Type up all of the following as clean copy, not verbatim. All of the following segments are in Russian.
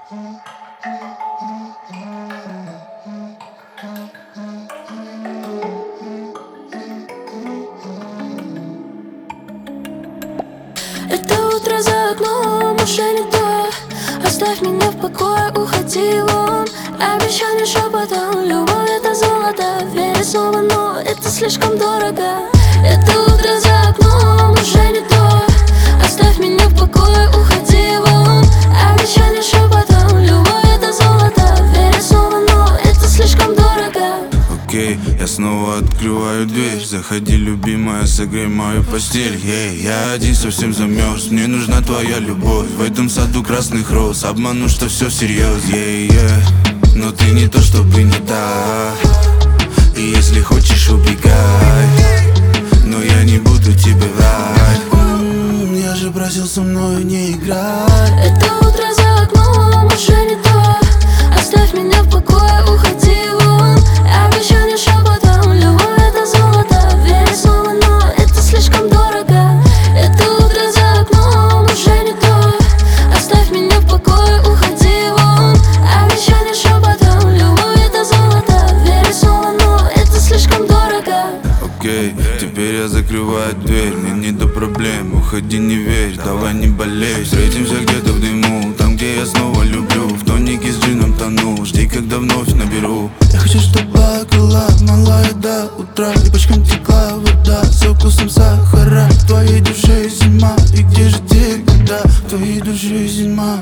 Это утро за окном уже не то. Оставь меня в покое, уходи вон. Обещание шепотом, любовь это золото. Верю снова, но это слишком дорого. Это утро за окном уже не то. Оставь меня в покое, уходи вон. Обещание шепотом, любовь это золото. Верю снова, но это слишком дорого. Окей, я снова открываю дверь. Заходи, любимая, согрей мою постель. Я один совсем замерз, мне нужна твоя любовь. В этом саду красных роз, обману, что все всерьез. Но ты не то, чтобы не так. И если хочешь, убегай, но я не буду тебе врать. Я же просил со мной не играть. Это утро за окном уже не то. Оставь меня в покое, уходи вон. Обещание шепотом, любовь это золото. Верю снова, но это слишком дорого. Это утро за окном уже не то. Оставь меня в покое, уходи вон. Обещание шепотом, любовь это золото. Верю снова, но это слишком дорого. Окей, теперь я закрываю дверь. Мне не до проблем, уходи, не верь, давай не болей. Встретимся где-то в дыму, там, где я снова люблю. В тонике с джином тону, жди, когда вновь наберу. Я хочу, чтобы была малая до утра. И бочком текла вода со вкусом сахара. В твоей душе зима, и где же те года? В твоей душе зима.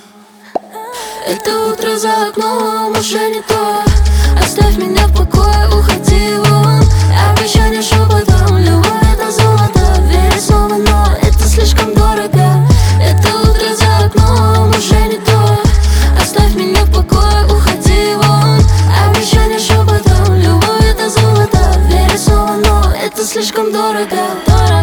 Это утро за окном уже не то. Оставь меня в покое, уходи вон. Обещание шепотом, любовь это золото. Верю снова, но это слишком дорого. Это утро за окном уже не то. Оставь меня в покое, уходи вон. Обещание шепотом, любовь это золото. Верю снова, но это слишком дорого.